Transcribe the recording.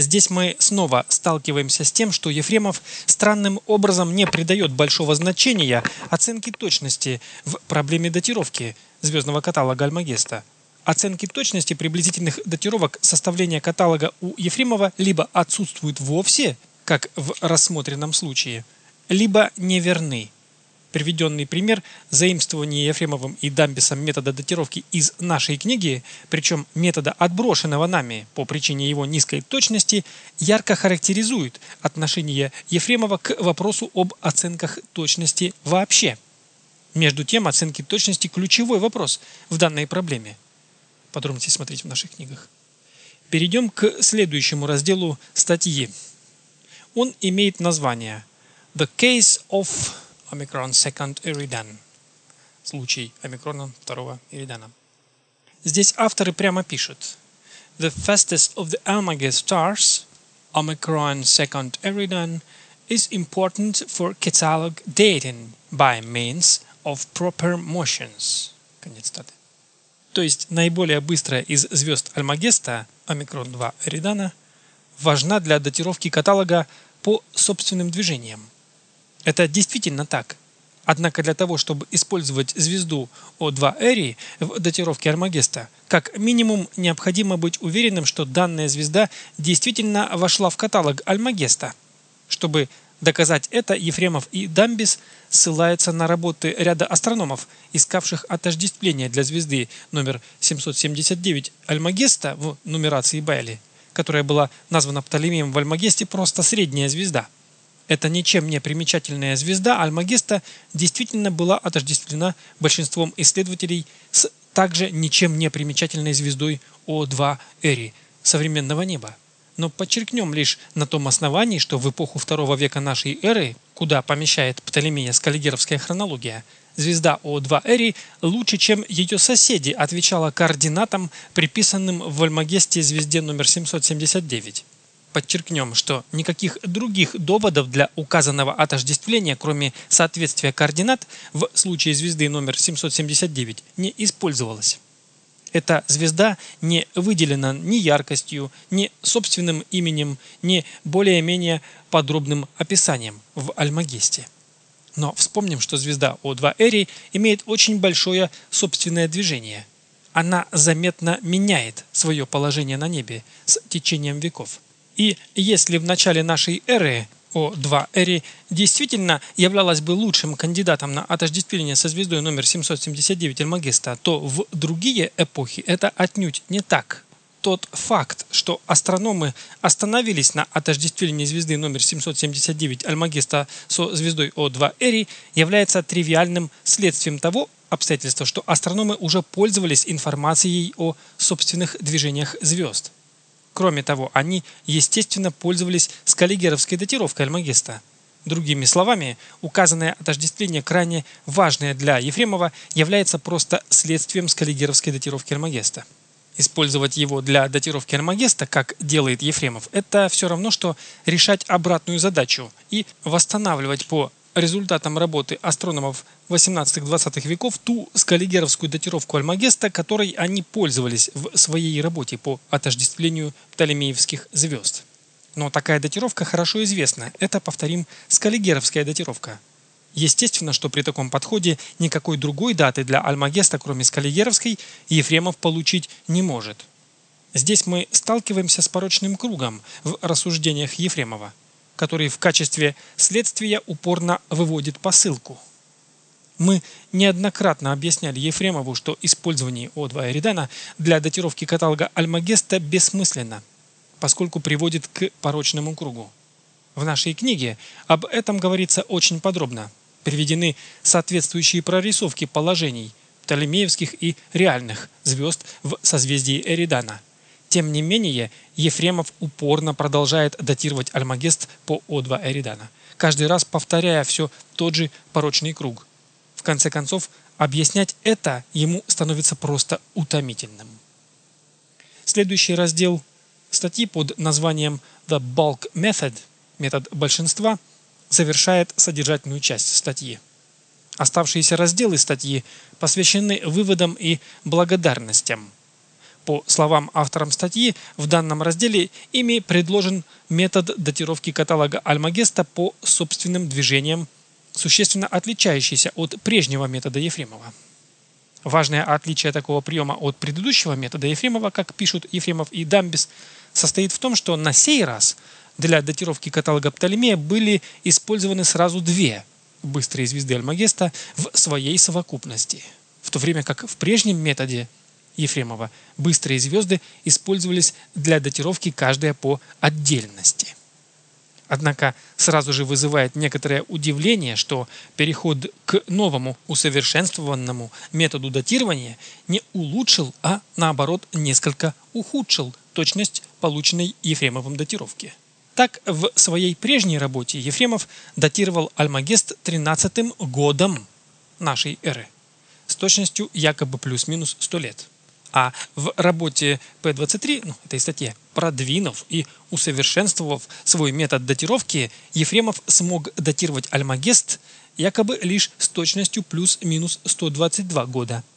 Здесь мы снова сталкиваемся с тем, что Ефремов странным образом не придает большого значения оценке точности в проблеме датировки звездного каталога Альмагеста. Оценки точности приблизительных датировок составления каталога у Ефремова либо отсутствуют вовсе, как в рассмотренном случае, либо неверны. Приведенный пример заимствования Ефремовым и Дамбисом метода датировки из нашей книги, причем метода, отброшенного нами по причине его низкой точности, ярко характеризует отношение Ефремова к вопросу об оценках точности вообще. Между тем, оценки точности – ключевой вопрос в данной проблеме. Подробности смотрите в наших книгах. Перейдем к следующему разделу статьи. Он имеет название «The Case of Omicron Second Eridan». Случай омикрона второго Эридана. Здесь авторы прямо пишут: The fastest of the Almagest stars, Omicron Second Eridan, is important for catalog dating by means of proper motions. Конец цитаты. То есть наиболее быстрая из звезд Альмагеста, Омикрон-2 Эридана, важна для датировки каталога по собственным движениям. Это действительно так. Однако для того, чтобы использовать звезду О2 Эри в датировке Альмагеста, как минимум необходимо быть уверенным, что данная звезда действительно вошла в каталог Альмагеста. Чтобы доказать это, Ефремов и Дамбис ссылаются на работы ряда астрономов, искавших отождествление для звезды номер 779 Альмагеста в нумерации Байли, которая была названа Птолемеем в Альмагесте просто средняя звезда. Эта ничем не примечательная звезда Альмагеста действительно была отождествлена большинством исследователей с также ничем не примечательной звездой О2 Эри современного неба. Но подчеркнем лишь на том основании, что в эпоху II века нашей эры, куда помещает Птолемея скаллигеровская хронология, звезда О2 Эри лучше, чем ее соседи, отвечала координатам, приписанным в Альмагесте звезде номер 779. Подчеркнем, что никаких других доводов для указанного отождествления, кроме соответствия координат, в случае звезды номер 779 не использовалось. Эта звезда не выделена ни яркостью, ни собственным именем, ни более-менее подробным описанием в Альмагесте. Но вспомним, что звезда О2 Эри имеет очень большое собственное движение. Она заметно меняет свое положение на небе с течением веков. И если в начале нашей эры О2 Эри действительно являлась бы лучшим кандидатом на отождествление со звездой номер 779 Альмагеста, то в другие эпохи это отнюдь не так. Тот факт, что астрономы остановились на отождествлении звезды номер 779 Альмагеста со звездой О2 Эри, является тривиальным следствием того обстоятельства, что астрономы уже пользовались информацией о собственных движениях звезд. Кроме того, они, естественно, пользовались скаллигеровской датировкой Альмагеста. Другими словами, указанное отождествление, крайне важное для Ефремова, является просто следствием скаллигеровской датировки Альмагеста. Использовать его для датировки Альмагеста, как делает Ефремов, это все равно, что решать обратную задачу и восстанавливать по результатам работы астрономов 18-20 веков ту скаллигеровскую датировку Альмагеста, которой они пользовались в своей работе по отождествлению птолемеевских звезд. Но такая датировка хорошо известна. Это, повторим, скаллигеровская датировка. Естественно, что при таком подходе никакой другой даты для Альмагеста, кроме скаллигеровской, Ефремов получить не может. Здесь мы сталкиваемся с порочным кругом в рассуждениях Ефремова, который в качестве следствия упорно выводит посылку. Мы неоднократно объясняли Ефремову, что использование О2 Эридана для датировки каталога Альмагеста бессмысленно, поскольку приводит к порочному кругу. В нашей книге об этом говорится очень подробно. Приведены соответствующие прорисовки положений птолемеевских и реальных звезд в созвездии Эридана. Тем не менее, Ефремов упорно продолжает датировать Альмагест по О2 Эридана, каждый раз повторяя все тот же порочный круг. В конце концов, объяснять это ему становится просто утомительным. Следующий раздел статьи под названием «The Bulk Method» – метод большинства завершает содержательную часть статьи. Оставшиеся разделы статьи посвящены выводам и благодарностям. По словам авторам статьи, в данном разделе ими предложен метод датировки каталога Альмагеста по собственным движениям, существенно отличающийся от прежнего метода Ефремова. Важное отличие такого приема от предыдущего метода Ефремова, как пишут Ефремов и Дамбис, состоит в том, что на сей раз для датировки каталога Птолемея были использованы сразу две быстрые звезды Альмагеста в своей совокупности, в то время как в прежнем методе Ефремова быстрые звезды использовались для датировки каждая по отдельности. Однако сразу же вызывает некоторое удивление, что переход к новому усовершенствованному методу датирования не улучшил, а наоборот несколько ухудшил точность полученной Ефремовым датировки. Так, в своей прежней работе Ефремов датировал Альмагест 13-м годом нашей эры с точностью якобы плюс-минус 100 лет. А в работе П-23, этой статье, продвинув и усовершенствовав свой метод датировки, Ефремов смог датировать Альмагест якобы лишь с точностью плюс-минус 122 года.